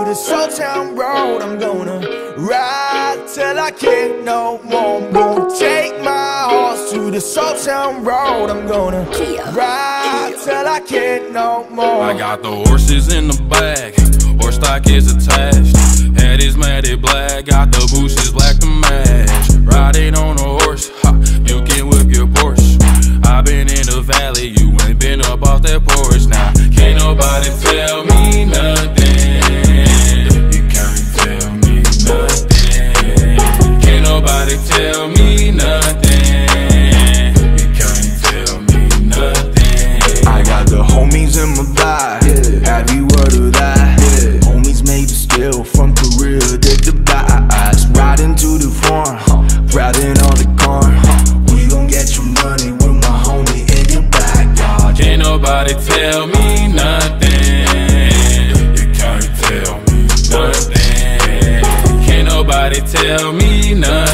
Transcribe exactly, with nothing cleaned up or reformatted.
this old town road. I'm gonna ride till I can't no more. I'm gonna take my horse to this old town road. I'm gonna ride till I can't no more. I got the horses in the back, horse stock is attached. Head is matted black, got the bushes black to match. Riding on a horse, ha, you can whip your Porsche. I been in the valley, you ain't been up off that porch. Now, can't nobody tell me nothing. You can't tell me nothing. Can't nobody tell me nothing. You can't tell me nothing. I got the homies in my back, yeah. Have you heard of that? Yeah. Homies made of steel from Korea, did the bass. Riding to the farm, huh. Riding on the corn, huh. We gon' get your money with my homie in your backyard. Can't nobody tell me nothing. You can't tell me nothing. Can't nobody tell me nothing.